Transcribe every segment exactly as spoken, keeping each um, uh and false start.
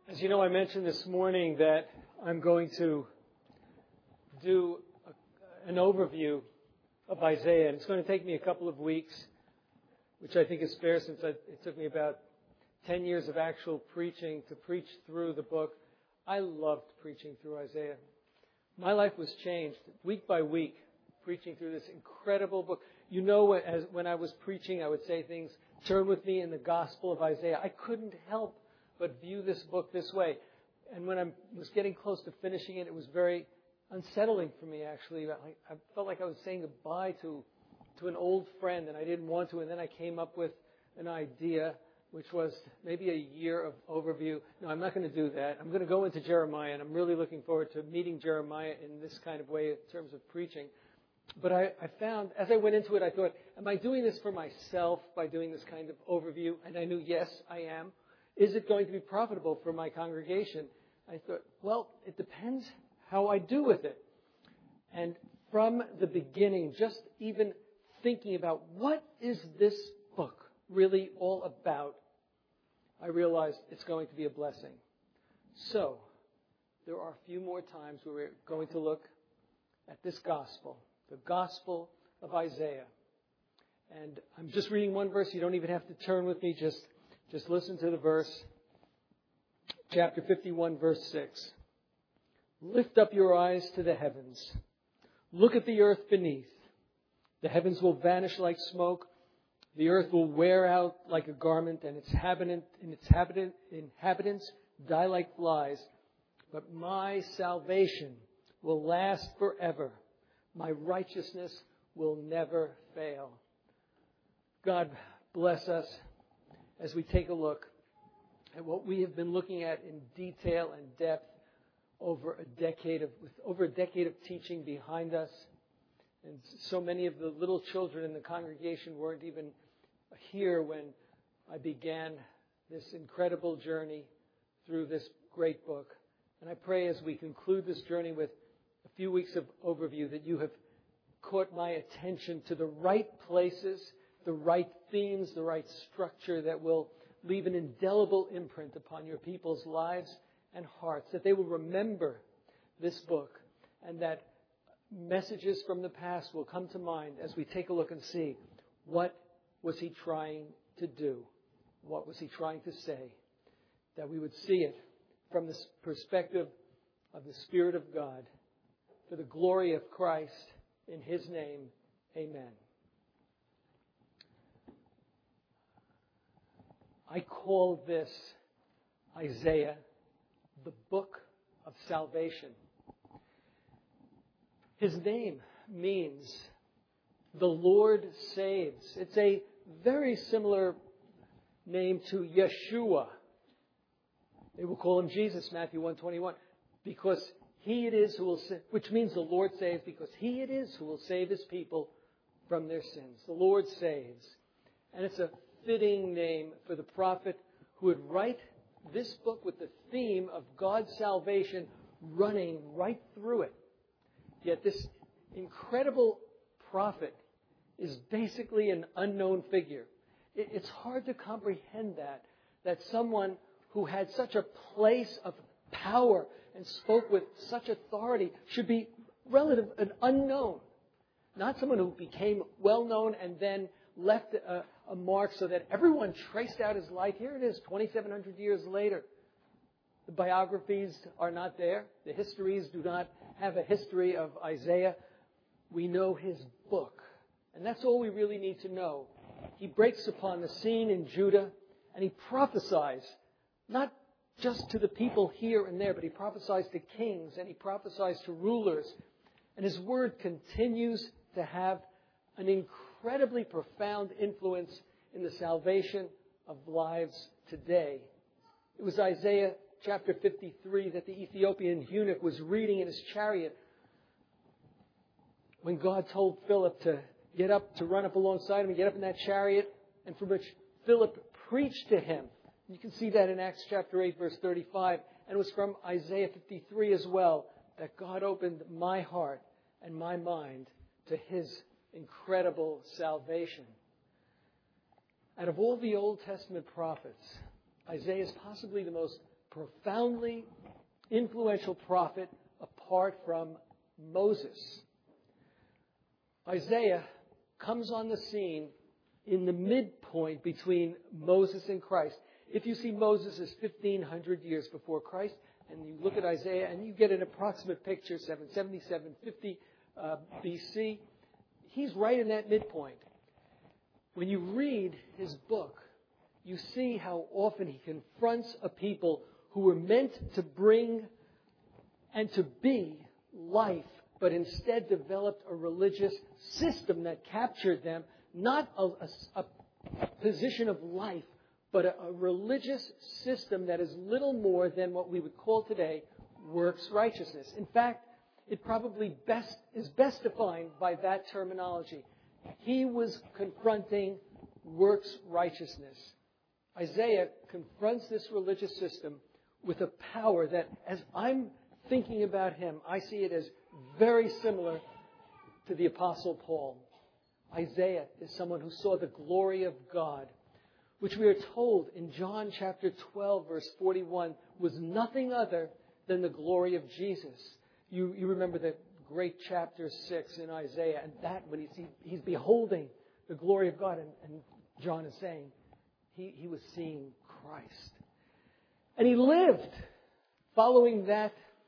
As you know, I mentioned this morning that I'm going to do a, an overview of Isaiah, and it's going to take me a couple of weeks, which I think is fair since I, it took me about ten years of actual preaching to preach through the book. I loved preaching through Isaiah. My life was changed week by week, preaching through this incredible book. You know, as when I was preaching, I would say things, turn with me in the Gospel of Isaiah. I couldn't help but view this book this way. And when I was getting close to finishing it, it was very unsettling for me, actually. I, I felt like I was saying goodbye to, to an old friend, and I didn't want to. And then I came up with an idea, which was maybe a year of overview. No, I'm not going to do that. I'm going to go into Jeremiah, and I'm really looking forward to meeting Jeremiah in this kind of way in terms of preaching. But I, I found, as I went into it, I thought, am I doing this for myself by doing this kind of overview? And I knew, yes, I am. Is it going to be profitable for my congregation? I thought, well, it depends how I do with it. And from the beginning, just even thinking about what is this book really all about, I realized it's going to be a blessing. So, there are a few more times where we're going to look at this gospel, the gospel of Isaiah. And I'm just reading one verse. You don't even have to turn with me. Just, just listen to the verse. Chapter fifty-one, verse six. Lift up your eyes to the heavens. Look at the earth beneath. The heavens will vanish like smoke. The earth will wear out like a garment, and its inhabitant, and its inhabitant, inhabitants die like flies. But my salvation will last forever. My righteousness will never fail. God bless us as we take a look at what we have been looking at in detail and depth over a decade of, with over a decade of teaching behind us. And so many of the little children in the congregation weren't even here when I began this incredible journey through this great book. And I pray as we conclude this journey with a few weeks of overview that you have caught my attention to the right places, the right themes, the right structure that will leave an indelible imprint upon your people's lives and hearts, that they will remember this book, and that messages from the past will come to mind as we take a look and see what was he trying to do, what was he trying to say, that we would see it from the perspective of the Spirit of God, for the glory of Christ. In His name, amen. I call this Isaiah the book of salvation. His name means the Lord saves. It's a very similar name to Yeshua. They will call him Jesus, Matthew one twenty-one, because He it is who will save, which means the Lord saves, because He it is who will save His people from their sins. The Lord saves. And it's a fitting name for the prophet who would write this book with the theme of God's salvation running right through it. Yet this incredible prophet is basically an unknown figure. It's hard to comprehend that, that someone who had such a place of power and spoke with such authority should be relative and unknown. Not someone who became well-known and then left a, a mark so that everyone traced out his life. Here it is, twenty-seven hundred years later. The biographies are not there. The histories do not have a history of Isaiah. We know his book. And that's all we really need to know. He breaks upon the scene in Judah, and he prophesies, not just to the people here and there, but he prophesies to kings and he prophesies to rulers. And his word continues to have an incredibly profound influence in the salvation of lives today. It was Isaiah chapter fifty-three that the Ethiopian eunuch was reading in his chariot when God told Philip to get up, to run up alongside him and get up in that chariot, and from which Philip preached to him. You can see that in Acts chapter eight, verse thirty-five. And it was from Isaiah fifty-three as well that God opened my heart and my mind to His incredible salvation. Out of all the Old Testament prophets, Isaiah is possibly the most profoundly influential prophet apart from Moses. Isaiah comes on the scene in the midpoint between Moses and Christ. If you see Moses as fifteen hundred years before Christ, and you look at Isaiah and you get an approximate picture, seven seventy, seven fifty uh, B C, he's right in that midpoint. When you read his book, you see how often he confronts a people who were meant to bring and to be life, but instead developed a religious system that captured them, not a, a, a position of life, but a, a religious system that is little more than what we would call today works righteousness. In fact, it probably best is best defined by that terminology. He was confronting works righteousness. Isaiah confronts this religious system with a power that, as I'm thinking about him, I see it as very similar to the Apostle Paul. Isaiah is someone who saw the glory of God, which we are told in John chapter twelve, verse forty-one, was nothing other than the glory of Jesus. You, you remember the great chapter six in Isaiah, and that when he's, he, he's beholding the glory of God, and, and John is saying he, he was seeing Christ. And he lived following that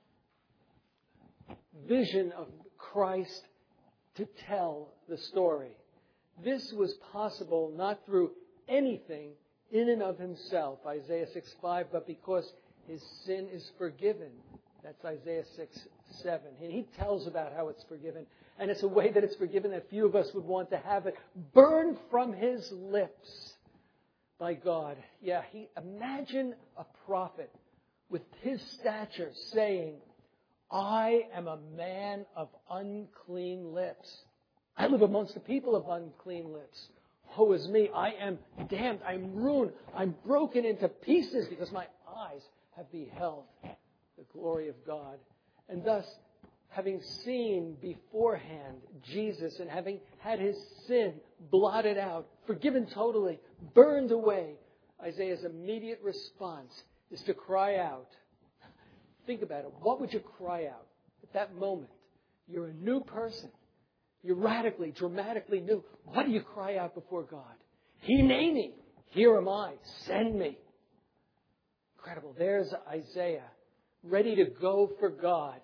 vision of Christ to tell the story. This was possible not through anything in and of himself, Isaiah six five, but because his sin is forgiven. That's Isaiah six seven. And he tells about how it's forgiven. And it's a way that it's forgiven that few of us would want to have it burned from his lips by God. Yeah, he imagine a prophet with his stature saying, I am a man of unclean lips. I live amongst the people of unclean lips. Woe is me. I am damned. I'm ruined. I'm broken into pieces because my eyes have beheld the glory of God. And thus, having seen beforehand Jesus and having had his sin blotted out, forgiven totally, burned away, Isaiah's immediate response is to cry out. Think about it. What would you cry out at that moment? You're a new person. You're radically, dramatically new. What do you cry out before God? Hineni, here am I. Send me. Incredible. There's Isaiah, ready to go for God.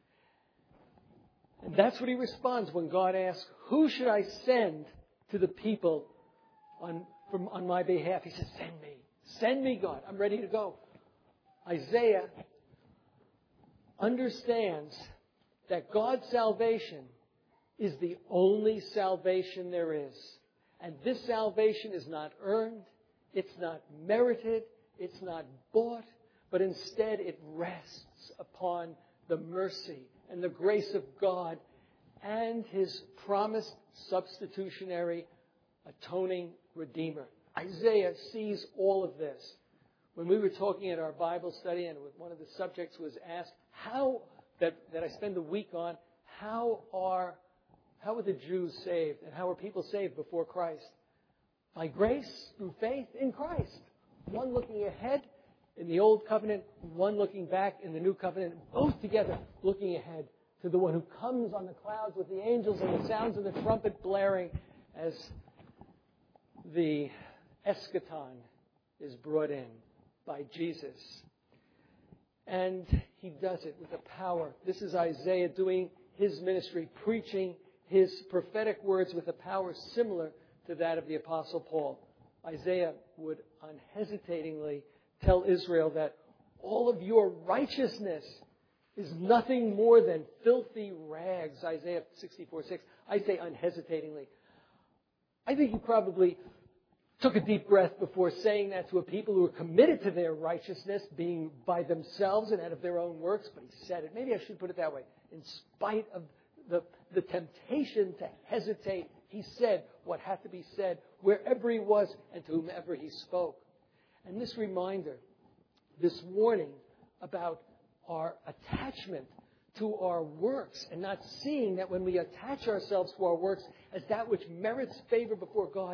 And that's what he responds when God asks, who should I send to the people on, from, on my behalf? He says, send me. Send me, God. I'm ready to go. Isaiah understands that God's salvation is the only salvation there is. And this salvation is not earned, it's not merited, it's not bought, but instead it rests upon the mercy and the grace of God and his promised substitutionary atoning Redeemer. Isaiah sees all of this. When we were talking at our Bible study, and one of the subjects was asked, how, that, that I spend the week on, how are, how were the Jews saved? And how were people saved before Christ? By grace, through faith in Christ. One looking ahead in the Old Covenant, one looking back in the New Covenant, both together looking ahead to the one who comes on the clouds with the angels and the sounds of the trumpet blaring as the eschaton is brought in by Jesus. And he does it with a power. This is Isaiah doing his ministry, preaching his prophetic words with a power similar to that of the Apostle Paul. Isaiah would unhesitatingly tell Israel that all of your righteousness is nothing more than filthy rags. Isaiah sixty-four six. I say unhesitatingly. I think he probably took a deep breath before saying that to a people who were committed to their righteousness, being by themselves and out of their own works. But he said it. Maybe I should put it that way. In spite of the, the temptation to hesitate, he said what had to be said wherever he was and to whomever he spoke. And this reminder, this warning about our attachment to our works and not seeing that when we attach ourselves to our works as that which merits favor before God,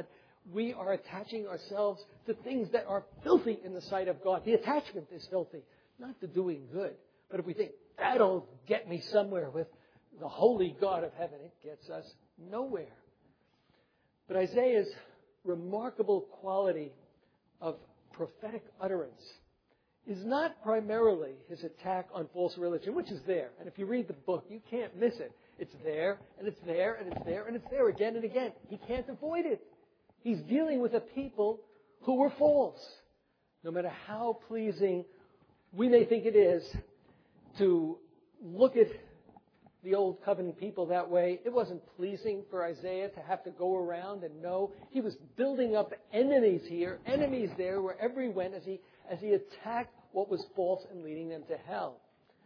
we are attaching ourselves to things that are filthy in the sight of God. The attachment is filthy, not to doing good. But if we think, that'll get me somewhere with the holy God of heaven, it gets us nowhere. But Isaiah's remarkable quality of prophetic utterance is not primarily his attack on false religion, which is there. And if you read the book, you can't miss it. It's there, and it's there, and it's there, and it's there again and again. He can't avoid it. He's dealing with a people who were false. No matter how pleasing we may think it is to look at the old covenant people that way, it wasn't pleasing for Isaiah to have to go around and know. He was building up enemies here, enemies there, wherever he went as he, as he attacked what was false and leading them to hell.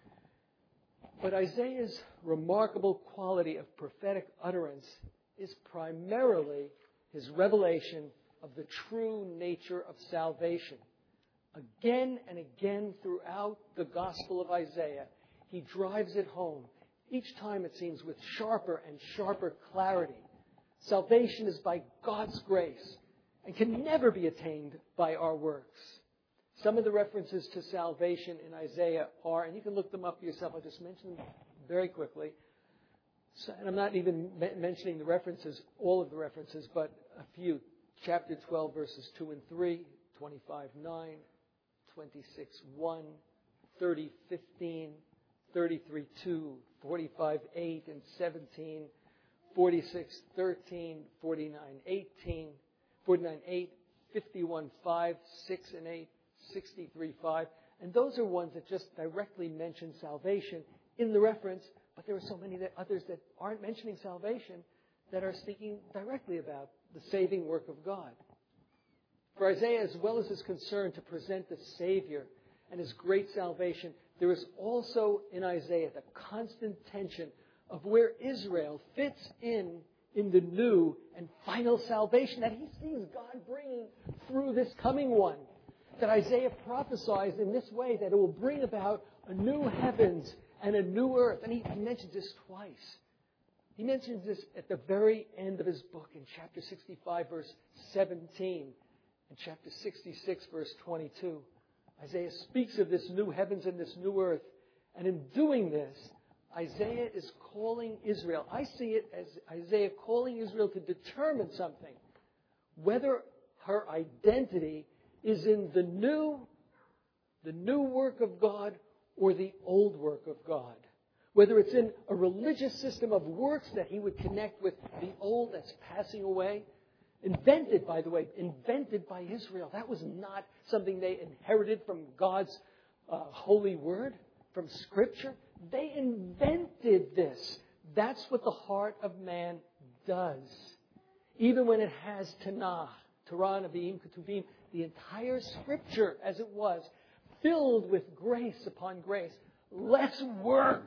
But Isaiah's remarkable quality of prophetic utterance is primarily his revelation of the true nature of salvation. Again and again throughout the Gospel of Isaiah, he drives it home. Each time it seems with sharper and sharper clarity. Salvation is by God's grace and can never be attained by our works. Some of the references to salvation in Isaiah are, and you can look them up yourself, I'll just mention them very quickly. So, and I'm not even mentioning the references, all of the references, but a few. Chapter twelve, verses two and three, twenty-five nine, twenty-six one, thirty fifteen, thirty-three two, forty-five eight and seventeen, forty-six thirteen, forty-nine eighteen, forty-nine eight, fifty-one five, six and eight, sixty-three five. And those are ones that just directly mention salvation in the reference, but there are so many that others that aren't mentioning salvation that are speaking directly about the saving work of God. For Isaiah, as well as his concern to present the Savior and his great salvation, there is also in Isaiah the constant tension of where Israel fits in in the new and final salvation that he sees God bringing through this coming one. That Isaiah prophesies in this way, that it will bring about a new heavens and a new earth. And he, he mentions this twice. He mentions this at the very end of his book in chapter sixty-five, verse seventeen, and chapter sixty-six, verse twenty-two. Isaiah speaks of this new heavens and this new earth. And in doing this, Isaiah is calling Israel. I see it as Isaiah calling Israel to determine something. Whether her identity is in the new, the new work of God or the old work of God. Whether it's in a religious system of works that he would connect with the old that's passing away. Invented, by the way, invented by Israel. That was not something they inherited from God's uh, holy word, from Scripture. They invented this. That's what the heart of man does. Even when it has Tanakh, Torah, Nevi'im, Ketuvim, the entire Scripture as it was, filled with grace upon grace. Let's work.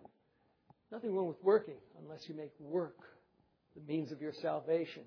Nothing wrong with working unless you make work the means of your salvation.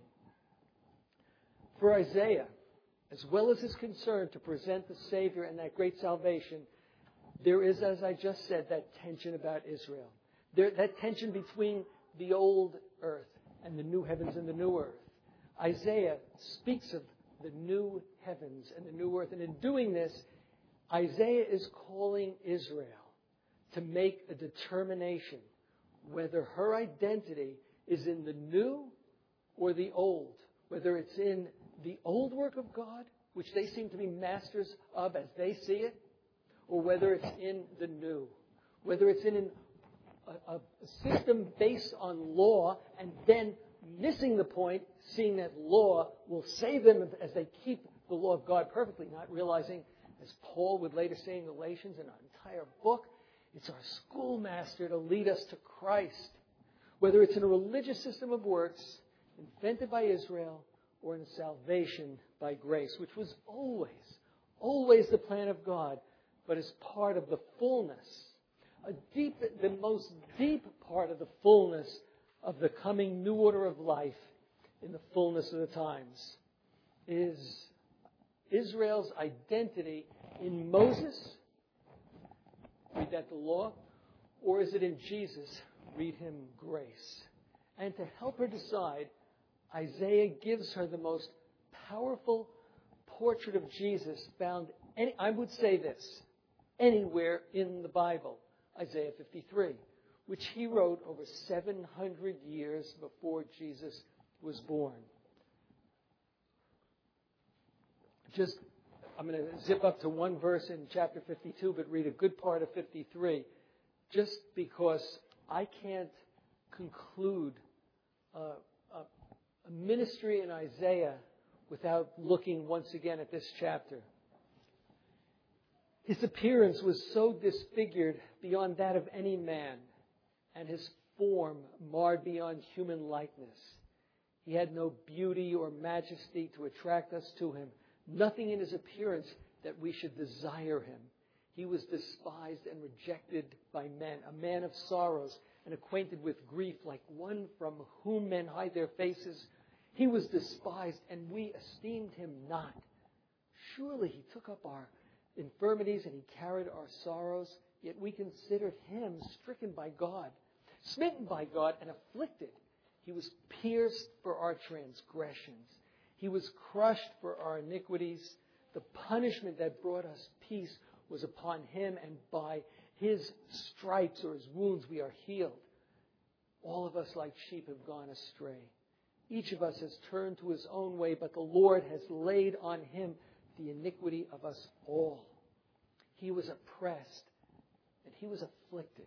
For Isaiah, as well as his concern to present the Savior and that great salvation, there is, as I just said, that tension about Israel. There, that tension between the old earth and the new heavens and the new earth. Isaiah speaks of the new heavens and the new earth. And in doing this, Isaiah is calling Israel to make a determination whether her identity is in the new or the old. Whether it's in the old work of God, which they seem to be masters of as they see it, or whether it's in the new. Whether it's in an, a, a system based on law and then missing the point, seeing that law will save them as they keep the law of God perfectly, not realizing, as Paul would later say in Galatians, in our entire book, it's our schoolmaster to lead us to Christ. Whether it's in a religious system of works invented by Israel or in a salvation by grace, which was always, always the plan of God, but is part of the fullness, a deep, the most deep part of the fullness of the coming new order of life in the fullness of the times. Is Israel's identity in Moses? Read that the law. Or is it in Jesus? Read him grace. And to help her decide, Isaiah gives her the most powerful portrait of Jesus found, any, I would say this, anywhere in the Bible, Isaiah fifty-three, which he wrote over seven hundred years before Jesus was born. Just, I'm going to zip up to one verse in chapter fifty-two, but read a good part of fifty-three, just because I can't conclude uh, a, a ministry in Isaiah without looking once again at this chapter. His appearance was so disfigured beyond that of any man, and his form marred beyond human likeness. He had no beauty or majesty to attract us to him. Nothing in his appearance that we should desire him. He was despised and rejected by men, a man of sorrows and acquainted with grief, like one from whom men hide their faces. He was despised, and we esteemed him not. Surely he took up our infirmities and he carried our sorrows, yet we considered him stricken by God, smitten by God, and afflicted. He was pierced for our transgressions. He was crushed for our iniquities. The punishment that brought us peace was upon him, and by his stripes or his wounds we are healed. All of us like sheep have gone astray. Each of us has turned to his own way, but the Lord has laid on him the iniquity of us all. He was oppressed and he was afflicted.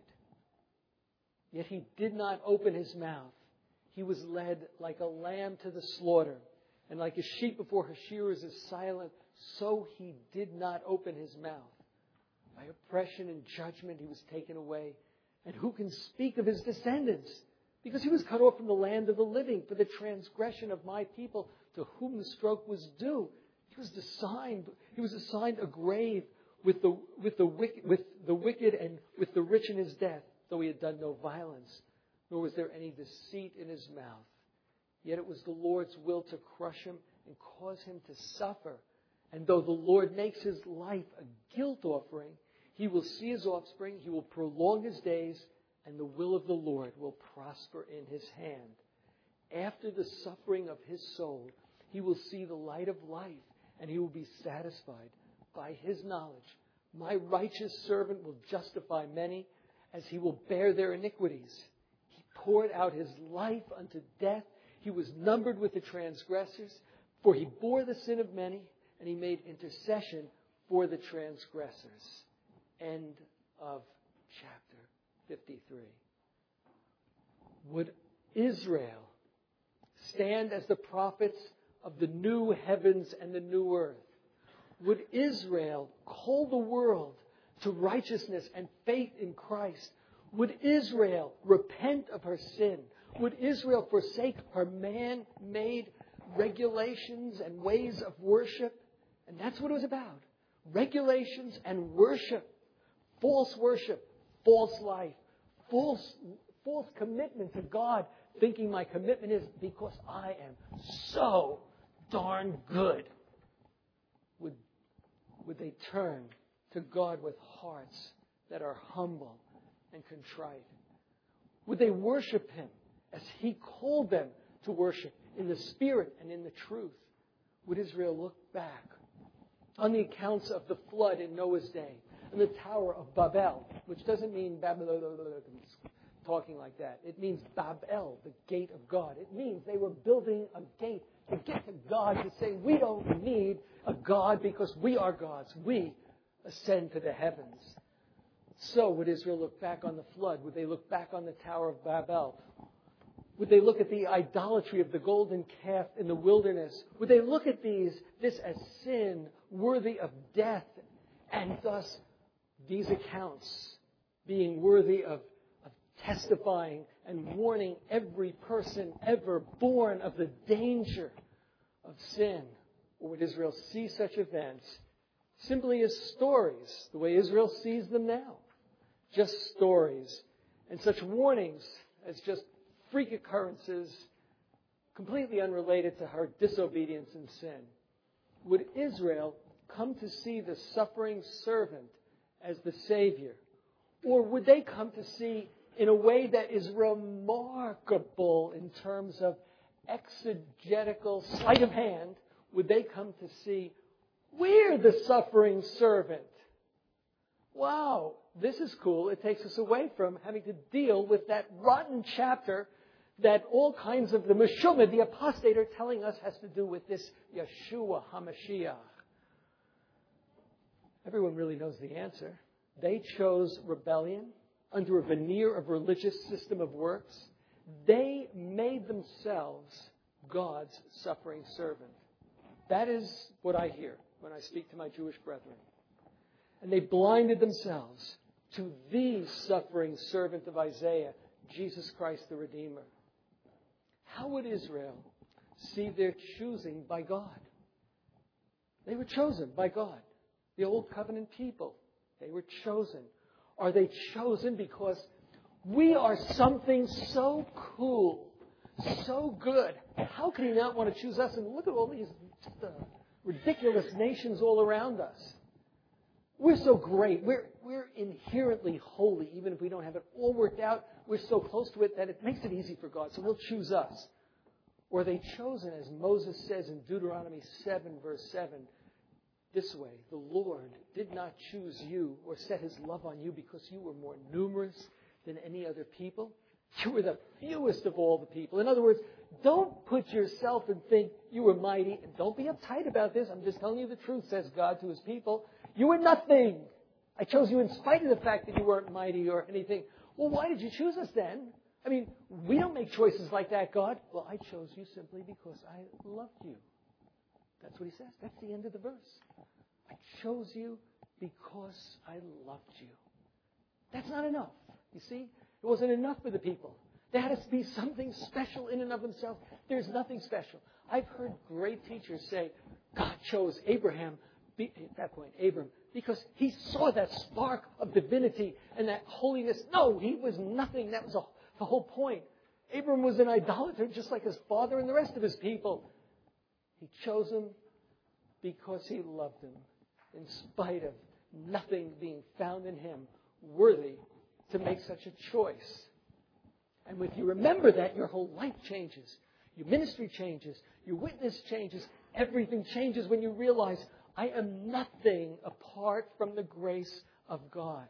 Yet he did not open his mouth. He was led like a lamb to the slaughter, and like a sheep before her shearers is silent, so he did not open his mouth. By oppression and judgment he was taken away. And who can speak of his descendants? Because he was cut off from the land of the living. For the transgression of my people, to whom the stroke was due, he was assigned. He was assigned a grave with the with the wicked, with the wicked and with the rich in his death, though he had done no violence, nor was there any deceit in his mouth. Yet it was the Lord's will to crush him and cause him to suffer. And though the Lord makes his life a guilt offering, he will see his offspring, he will prolong his days, and the will of the Lord will prosper in his hand. After the suffering of his soul, he will see the light of life, and he will be satisfied. By his knowledge, my righteous servant will justify many, as he will bear their iniquities. He poured out his life unto death. He was numbered with the transgressors, for he bore the sin of many, and he made intercession for the transgressors. End of chapter fifty-three. Would Israel stand as the prophets of the new heavens and the new earth? Would Israel call the world to righteousness and faith in Christ? Would Israel repent of her sin? Would Israel forsake her man-made regulations and ways of worship? And that's what it was about. Regulations and worship. False worship. False life. False, false commitment to God. Thinking my commitment is because I am so darn good. Would, would they turn to God with hearts that are humble and contrite? Would they worship him as he called them to worship in the Spirit and in the truth? Would Israel look back on the accounts of the flood in Noah's day and the Tower of Babel, which doesn't mean Babel, talking like that. It means Babel, the gate of God. It means they were building a gate to get to God, to say, we don't need a God because we are gods. We ascend to the heavens. So would Israel look back on the flood? Would they look back on the Tower of Babel? Would they look at the idolatry of the golden calf in the wilderness? Would they look at these, this as sin worthy of death, and thus these accounts being worthy of, of testifying and warning every person ever born of the danger of sin? Or would Israel see such events simply as stories, the way Israel sees them now? Just stories, and such warnings as just freak occurrences completely unrelated to her disobedience and sin? Would Israel come to see the suffering servant as the Savior? Or would they come to see in a way that is remarkable in terms of exegetical sleight of hand? would they come to see, we're the suffering servant. Wow, this is cool. It takes us away from having to deal with that rotten chapter that all kinds of the Meshumah, the apostate, are telling us has to do with this Yeshua HaMashiach. Everyone really knows the answer. They chose rebellion under a veneer of religious system of works. They made themselves God's suffering servant. That is what I hear when I speak to my Jewish brethren. And they blinded themselves to the suffering servant of Isaiah, Jesus Christ the Redeemer. How would Israel see their choosing by God? They were chosen by God. The old covenant people, they were chosen. Are they chosen because we are something so cool, so good? How can He not want to choose us? And look at all these just, uh, ridiculous nations all around us. We're so great. We're, we're inherently holy, even if we don't have it all worked out. We're so close to it that it makes it easy for God, so He'll choose us. Or are they chosen, as Moses says in Deuteronomy seven, verse seven, this way, the Lord did not choose you or set His love on you because you were more numerous than any other people. You were the fewest of all the people. In other words, don't put yourself and think you were mighty. And don't be uptight about this. I'm just telling you the truth, says God to His people. You were nothing. I chose you in spite of the fact that you weren't mighty or anything. Well, why did you choose us then? I mean, we don't make choices like that, God. Well, I chose you simply because I loved you. That's what He says. That's the end of the verse. I chose you because I loved you. That's not enough. You see? It wasn't enough for the people. There had to be something special in and of themselves. There's nothing special. I've heard great teachers say, God chose Abraham, at that point, Abram, because He saw that spark of divinity and that holiness. No, he was nothing. That was a, the whole point. Abram was an idolater just like his father and the rest of his people. He chose him because He loved him, in spite of nothing being found in him worthy to make such a choice. And if you remember that, your whole life changes. Your ministry changes. Your witness changes. Everything changes when you realize, I am nothing apart from the grace of God.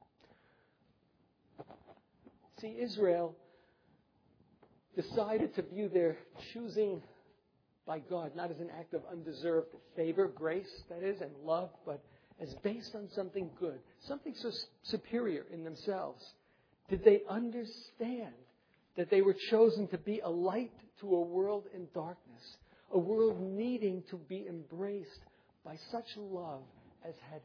See, Israel decided to view their choosing by God not as an act of undeserved favor, grace, that is, and love, but as based on something good, something so superior in themselves. Did they understand that they were chosen to be a light to a world in darkness, a world needing to be embraced by such love as had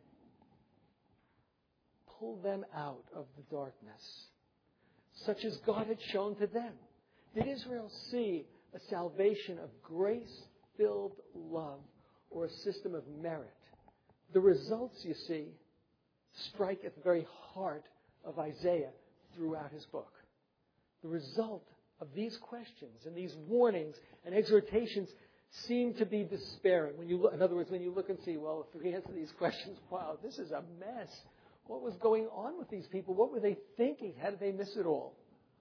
pulled them out of the darkness, such as God had shown to them? Did Israel see a salvation of grace-filled love or a system of merit? The results, you see, strike at the very heart of Isaiah throughout his book. The result of these questions and these warnings and exhortations seem to be despairing. When you look, in other words, when you look and see, well, if we answer these questions, wow, this is a mess. What was going on with these people? What were they thinking? How did they miss it all?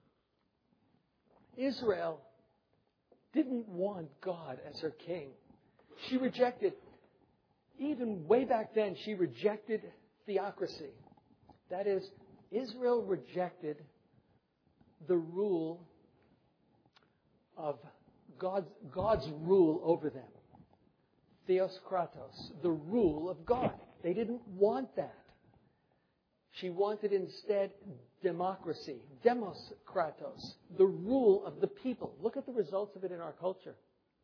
Israel didn't want God as her king. She rejected, even way back then, she rejected theocracy. That is, Israel rejected the rule of God's, God's rule over them. Theos kratos, the rule of God. They didn't want that. She wanted instead democracy, demos kratos, the rule of the people. Look at the results of it in our culture.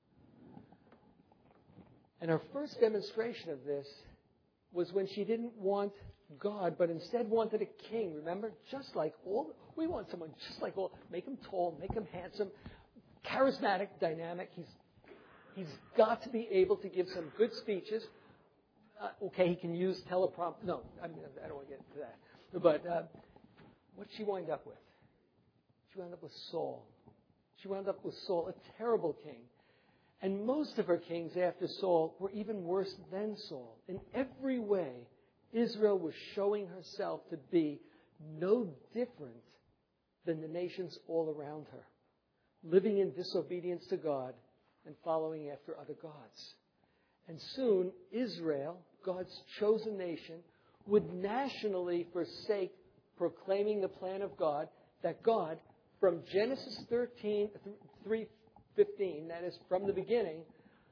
And her first demonstration of this was when she didn't want God, but instead wanted a king. Remember? Just like all, we want someone just like all, make him tall, make him handsome, charismatic, dynamic. He's, he's got to be able to give some good speeches. Uh, okay, he can use teleprompter. No, I mean, I don't want to get into that. But uh, what did she wind up with? She wound up with Saul. She wound up with Saul, a terrible king. And most of her kings after Saul were even worse than Saul. In every way, Israel was showing herself to be no different than the nations all around her, living in disobedience to God and following after other gods. And soon, Israel, God's chosen nation, would nationally forsake proclaiming the plan of God, that God, from Genesis thirteen, three fifteen, that is, from the beginning,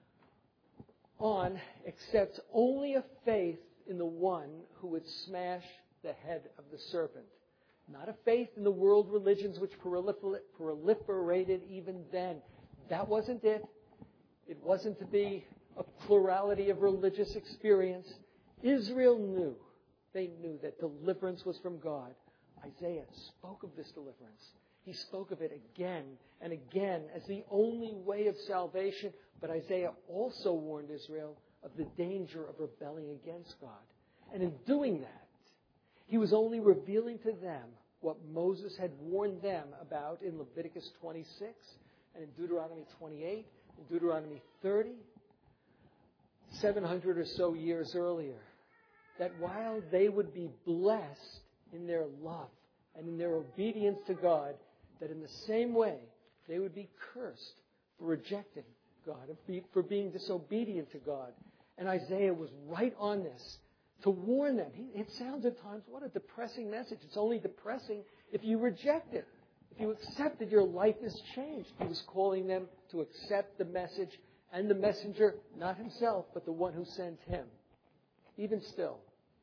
on, accepts only a faith in the one who would smash the head of the serpent. Not a faith in the world religions which prolifer- proliferated even then. That wasn't it. It wasn't to be a plurality of religious experience. Israel knew. They knew that deliverance was from God. Isaiah spoke of this deliverance. He spoke of it again and again as the only way of salvation. But Isaiah also warned Israel of the danger of rebelling against God. And in doing that, he was only revealing to them what Moses had warned them about in Leviticus twenty-six and in Deuteronomy twenty-eight, in Deuteronomy thirty, seven hundred or so years earlier. That while they would be blessed in their love and in their obedience to God, that in the same way they would be cursed for rejecting God, for being disobedient to God. And Isaiah was right on this to warn them. It sounds at times, what a depressing message. It's only depressing if you reject it. If you accept it, your life is changed. He was calling them to accept the message and the messenger, not himself, but the one who sent him. Even still,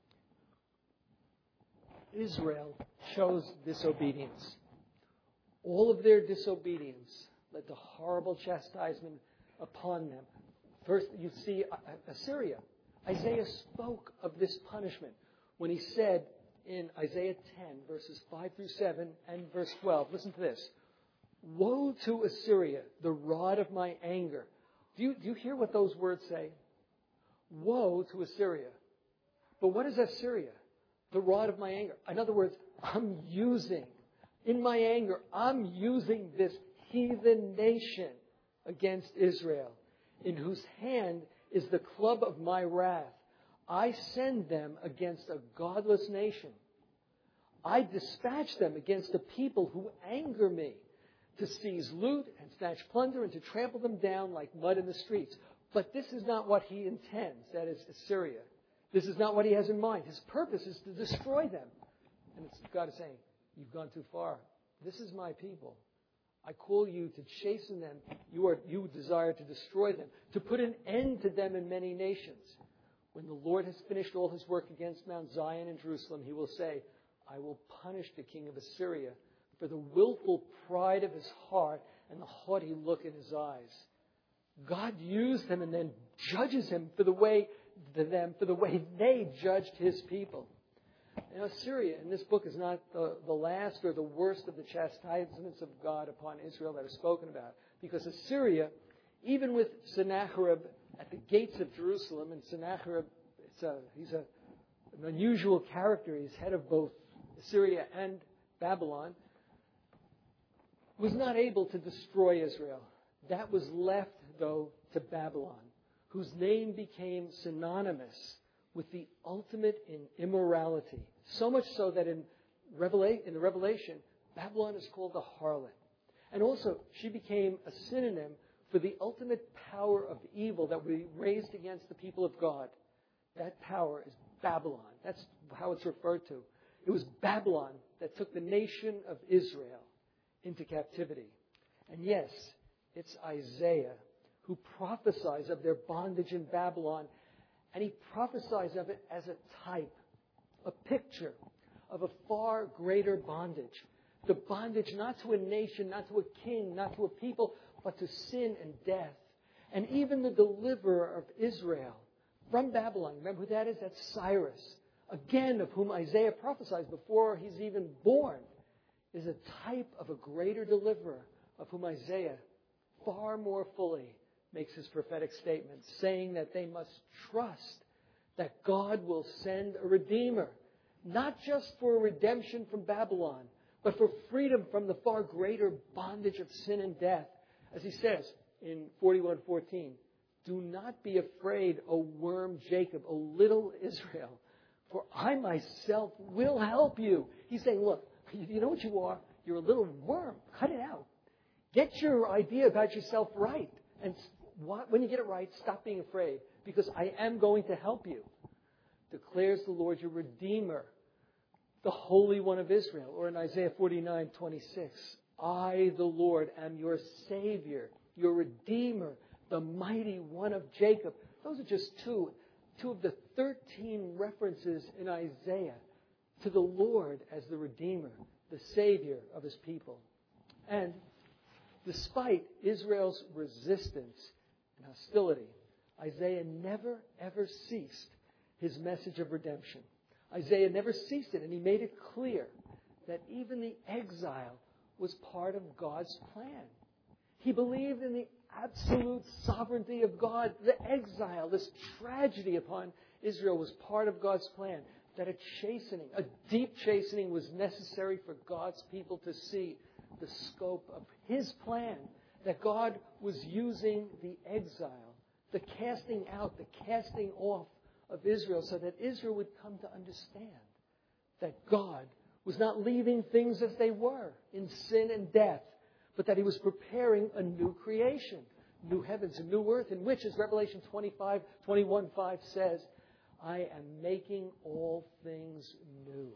Israel chose disobedience. All of their disobedience led to horrible chastisement upon them. First, you see Assyria. Isaiah spoke of this punishment when he said in Isaiah ten, verses five through seven and verse twelve, listen to this. Woe to Assyria, the rod of my anger. Do you, do you hear what those words say? Woe to Assyria. But what is Assyria? The rod of my anger. In other words, I'm using, in my anger, I'm using this heathen nation against Israel, in whose hand is the club of my wrath. I send them against a godless nation. I dispatch them against a people who anger me, to seize loot and snatch plunder and to trample them down like mud in the streets. But this is not what he intends, that is Assyria. This is not what he has in mind. His purpose is to destroy them. And it's, God is saying, you've gone too far. This is my people. I call you to chasten them. You are, you desire to destroy them, to put an end to them in many nations. When the Lord has finished all his work against Mount Zion and Jerusalem, he will say, I will punish the king of Assyria for the willful pride of his heart and the haughty look in his eyes. God used him and then judges him for the way to them for the way they judged his people. Now, Assyria in this book is not the, the last or the worst of the chastisements of God upon Israel that are spoken about. Because Assyria, even with Sennacherib at the gates of Jerusalem, and Sennacherib, it's a, he's a, an unusual character. He's head of both Assyria and Babylon, was not able to destroy Israel. That was left, though, to Babylon, whose name became synonymous with the ultimate in immorality. So much so that in, Revela- in the Revelation, Babylon is called the harlot. And also, she became a synonym for the ultimate power of evil that we raised against the people of God. That power is Babylon. That's how it's referred to. It was Babylon that took the nation of Israel into captivity. And yes, it's Isaiah who prophesies of their bondage in Babylon. And he prophesies of it as a type, a picture of a far greater bondage. The bondage not to a nation, not to a king, not to a people, but to sin and death. And even the deliverer of Israel from Babylon, remember who that is? That's Cyrus. Again, of whom Isaiah prophesies before he's even born, is a type of a greater deliverer, of whom Isaiah far more fully makes his prophetic statement, saying that they must trust that God will send a Redeemer, not just for redemption from Babylon, but for freedom from the far greater bondage of sin and death. As he says in forty-one fourteen, do not be afraid, O worm Jacob, O little Israel, for I myself will help you. He's saying, look, you know what you are? You're a little worm. Cut it out. Get your idea about yourself right and What, when you get it right, stop being afraid, because I am going to help you, declares the Lord your Redeemer, the Holy One of Israel. Or in Isaiah forty-nine twenty-six, I, the Lord, am your Savior, your Redeemer, the Mighty One of Jacob. Those are just two, two of the thirteen references in Isaiah to the Lord as the Redeemer, the Savior of His people. And despite Israel's resistance and hostility, Isaiah never, ever ceased his message of redemption. Isaiah never ceased it, and he made it clear that even the exile was part of God's plan. He believed in the absolute sovereignty of God. The exile, this tragedy upon Israel, was part of God's plan. That a chastening, a deep chastening, was necessary for God's people to see the scope of His plan. That God was using the exile, the casting out, the casting off of Israel, so that Israel would come to understand that God was not leaving things as they were in sin and death, but that He was preparing a new creation, new heavens and new earth, in which, as Revelation twenty-five, twenty-one, five says, I am making all things new.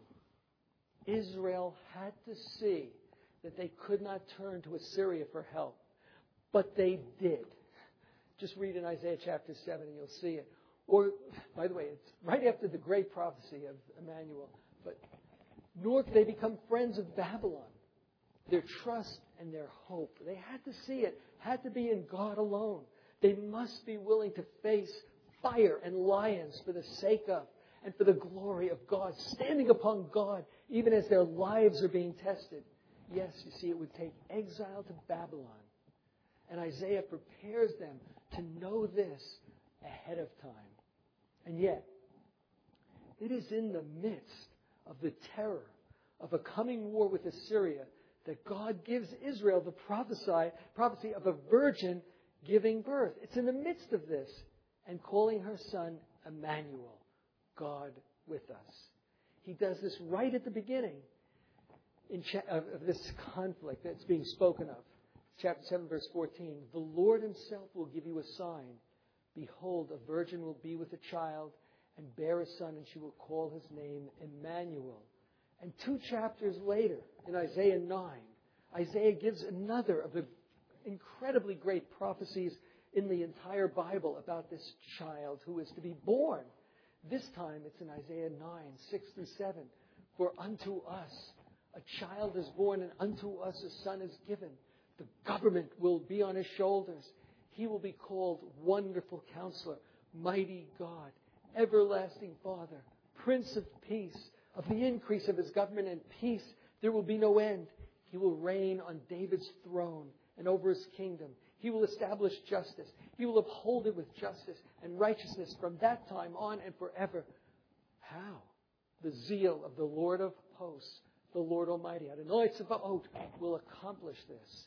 Israel had to see that they could not turn to Assyria for help, but they did. Just read in Isaiah chapter seven and you'll see it. Or, by the way, it's right after the great prophecy of Emmanuel. But nor could they become friends of Babylon. Their trust and their hope, they had to see it, had to be in God alone. They must be willing to face fire and lions for the sake of and for the glory of God, standing upon God even as their lives are being tested. Yes, you see, it would take exile to Babylon. And Isaiah prepares them to know this ahead of time. And yet, it is in the midst of the terror of a coming war with Assyria that God gives Israel the prophesy, prophecy of a virgin giving birth. It's in the midst of this and calling her son Emmanuel, God with us. He does this right at the beginning in cha- of, of this conflict that's being spoken of. Chapter seven, verse fourteen. The Lord Himself will give you a sign. Behold, a virgin will be with a child and bear a son, and she will call his name Emmanuel. And two chapters later, in Isaiah nine, Isaiah gives another of the incredibly great prophecies in the entire Bible about this child who is to be born. This time it's in Isaiah nine, six through seven. For unto us a child is born, and unto us a son is given. The government will be on His shoulders. He will be called Wonderful Counselor, Mighty God, Everlasting Father, Prince of Peace. Of the increase of His government and peace there will be no end. He will reign on David's throne and over His kingdom. He will establish justice. He will uphold it with justice and righteousness from that time on and forever. How? The zeal of the Lord of hosts, the Lord Almighty, Adonai Tzebaot, will accomplish this.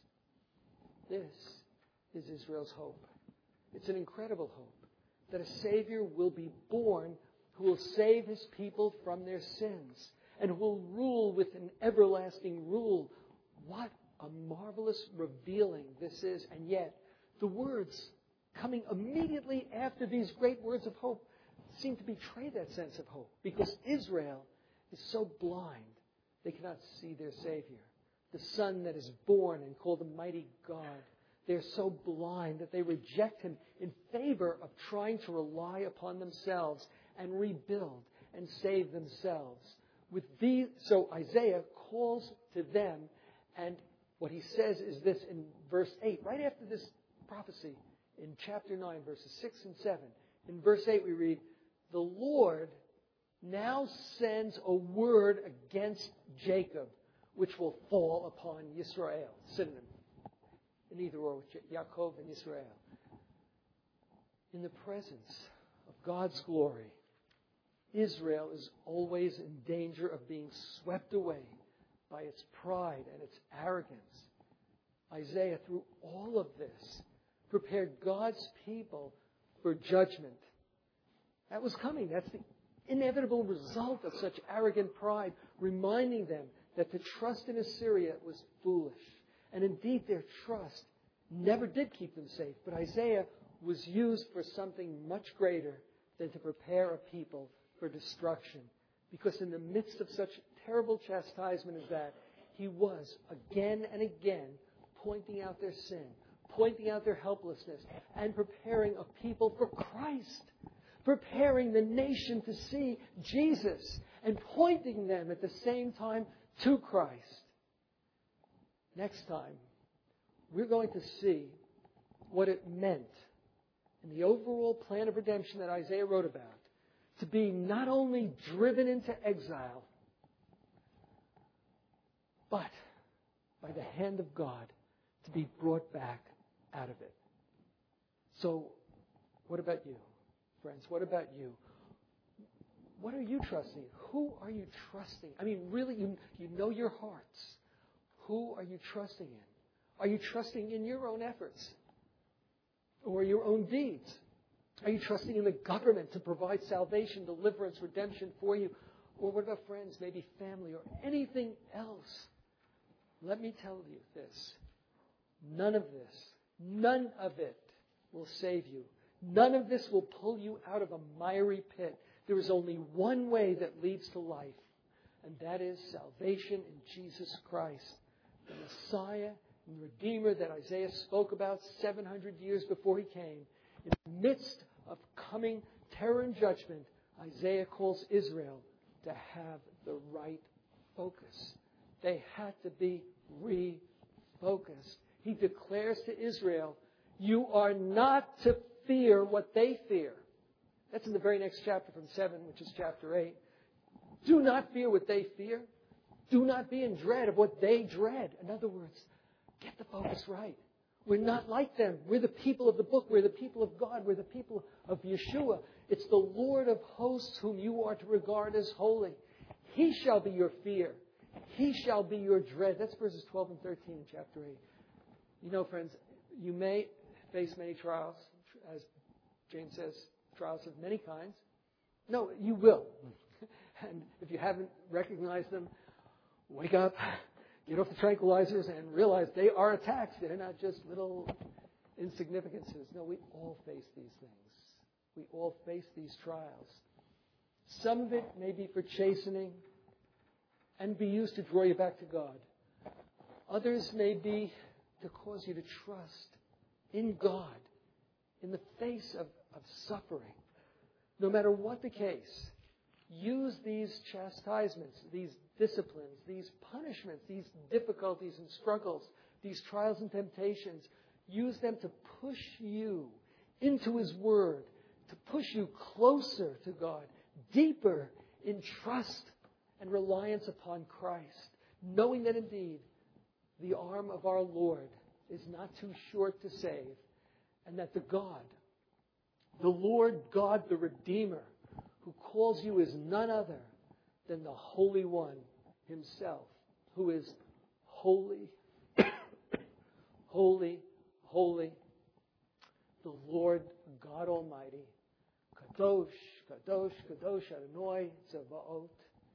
This is Israel's hope. It's an incredible hope that a Savior will be born who will save His people from their sins and will rule with an everlasting rule. What a marvelous revealing this is. And yet, the words coming immediately after these great words of hope seem to betray that sense of hope, because Israel is so blind they cannot see their Savior, the Son that is born and called the Mighty God. They're so blind that they reject Him in favor of trying to rely upon themselves and rebuild and save themselves. With these, so Isaiah calls to them, and what he says is this in verse eight, right after this prophecy in chapter nine, verses six and seven. In verse eight we read, the Lord now sends a word against Jacob, which will fall upon Yisrael. Synonym. In either or, Yaakov and Yisrael. In the presence of God's glory, Israel is always in danger of being swept away by its pride and its arrogance. Isaiah, through all of this, prepared God's people for judgment. That was coming. That's the inevitable result of such arrogant pride, reminding them that to trust in Assyria was foolish. And indeed, their trust never did keep them safe. But Isaiah was used for something much greater than to prepare a people for destruction. Because in the midst of such terrible chastisement as that, He was again and again pointing out their sin, pointing out their helplessness, and preparing a people for Christ, preparing the nation to see Jesus, and pointing them at the same time to Christ. Next time, we're going to see what it meant in the overall plan of redemption that Isaiah wrote about, to be not only driven into exile, but by the hand of God to be brought back out of it. So, what about you, friends? What about you? What are you trusting? Who are you trusting? I mean, really, you, you know your hearts. Who are you trusting in? Are you trusting in your own efforts or your own deeds? Are you trusting in the government to provide salvation, deliverance, redemption for you? Or what about friends, maybe family, or anything else? Let me tell you this. None of this, none of it will save you. None of this will pull you out of a miry pit. There is only one way that leads to life, and that is salvation in Jesus Christ, the Messiah and Redeemer that Isaiah spoke about seven hundred years before He came. In the midst of coming terror and judgment, Isaiah calls Israel to have the right focus. They had to be refocused. He declares to Israel, you are not to fear what they fear. That's in the very next chapter from seven, which is chapter eight. Do not fear what they fear. Do not be in dread of what they dread. In other words, get the focus right. We're not like them. We're the people of the book. We're the people of God. We're the people of Yeshua. It's the Lord of hosts whom you are to regard as holy. He shall be your fear. He shall be your dread. That's verses twelve and thirteen in chapter eight. You know, friends, you may face many trials, as James says, trials of many kinds. No, you will. And if you haven't recognized them, wake up, get off the tranquilizers, and realize they are attacks. They're not just little insignificances. No, we all face these things. We all face these trials. Some of it may be for chastening and be used to draw you back to God. Others may be to cause you to trust in God in the face of, of suffering. No matter what the case, use these chastisements, these disciplines, these punishments, these difficulties and struggles, these trials and temptations. Use them to push you into His Word, to push you closer to God, deeper in trust and reliance upon Christ, knowing that indeed the arm of our Lord is not too short to save, and that the God, the Lord God, the Redeemer, who calls you is none other than the Holy One Himself, who is holy, holy, holy, the Lord God Almighty, Kadosh, Kadosh, Kadosh Adonai Tzavaot,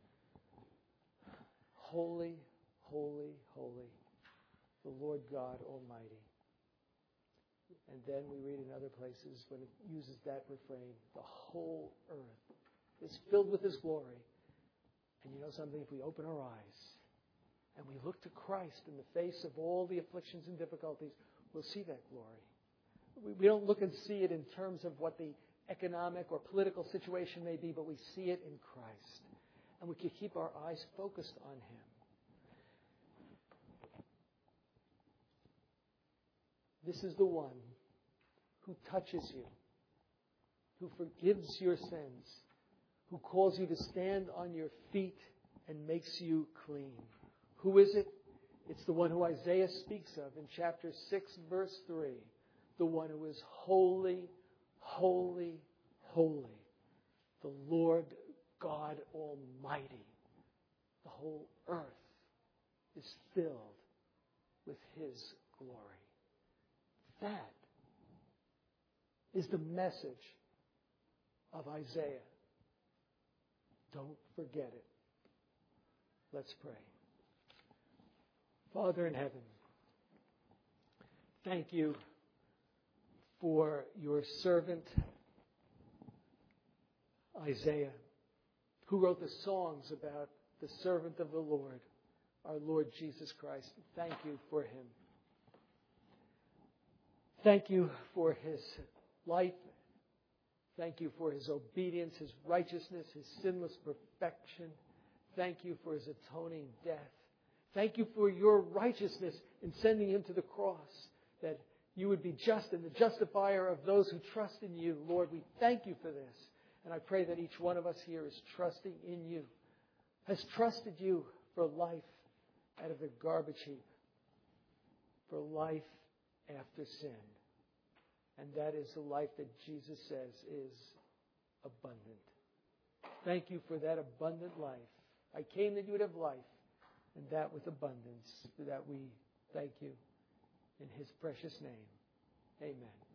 holy, holy, holy, the Lord God Almighty. And then we read in other places when it uses that refrain, the whole earth is filled with His glory. And you know something? If we open our eyes and we look to Christ in the face of all the afflictions and difficulties, we'll see that glory. We, we don't look and see it in terms of what the economic or political situation may be, but we see it in Christ. And we can keep our eyes focused on Him. This is the one who touches you, who forgives your sins, who calls you to stand on your feet and makes you clean. Who is it? It's the one who Isaiah speaks of in chapter six, verse three. The one who is holy, holy, holy. The Lord God Almighty. The whole earth is filled with His glory. That is the message of Isaiah. Don't forget it. Let's pray. Father in heaven, thank you for your servant Isaiah, who wrote the songs about the servant of the Lord, our Lord Jesus Christ. Thank you for him. Thank you for his life. Thank you for his obedience, his righteousness, his sinless perfection. Thank you for his atoning death. Thank you for your righteousness in sending him to the cross, that you would be just and the justifier of those who trust in you. Lord, we thank you for this. And I pray that each one of us here is trusting in you, has trusted you for life out of the garbage heap, for life after sin. And that is the life that Jesus says is abundant. Thank you for that abundant life. I came that you would have life, and that with abundance. For that we thank you in his precious name. Amen.